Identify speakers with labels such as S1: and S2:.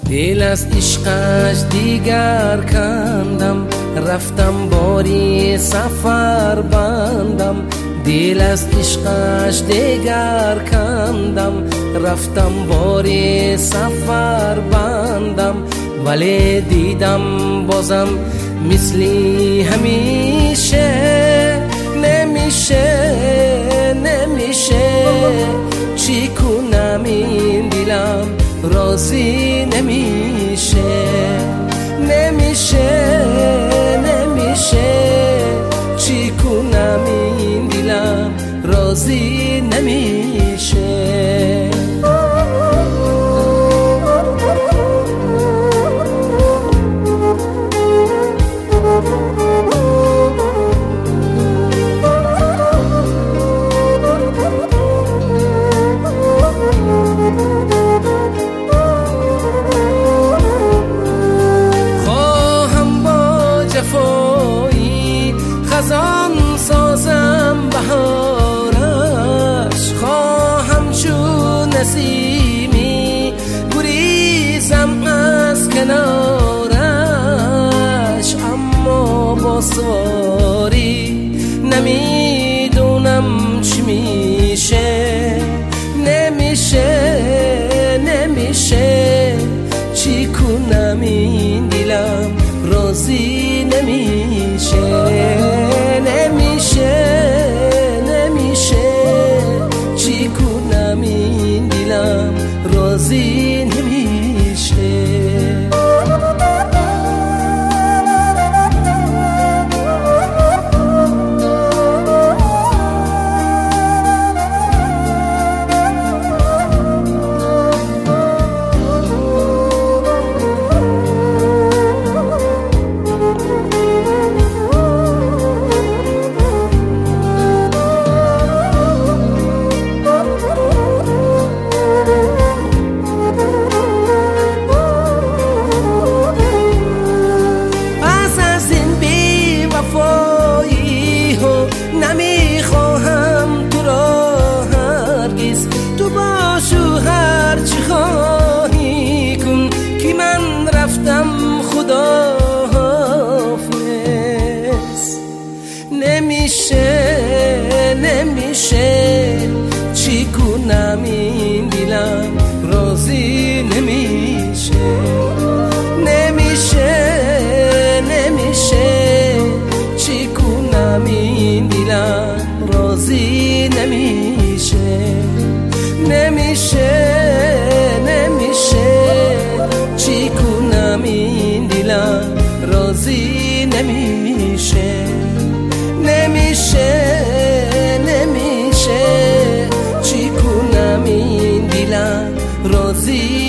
S1: دل از عشقش دیگر کندم، رفتم باری سفر بندم. دل از عشقش دیگر کندم، رفتم باری سفر بندم. ولی دیدم بازم مثلی همیشه، نمیشه چی کنم این دلم راضی نمیشه. چی کنم این دلم راضی نمیشه. خزان سازم بهارش، خواهم چون نسیمی گریزم از کنارش. اما با سواری نمیدونم چی میشه. نمیشه چی کنم این دلم راضی نمیشه. چی کنم این دلم راضی نمیشه. نمیخواهم تو را هرگز، تو باشو هر چی خواهی کن که من رفتم خدا حافظ. نمیشه چی کنم این دلم راضی نمیشه. چی کنم این دلم راضی نمیشه. چی کنم این دلم راضی نمیشه. چی کنم این دلم راضی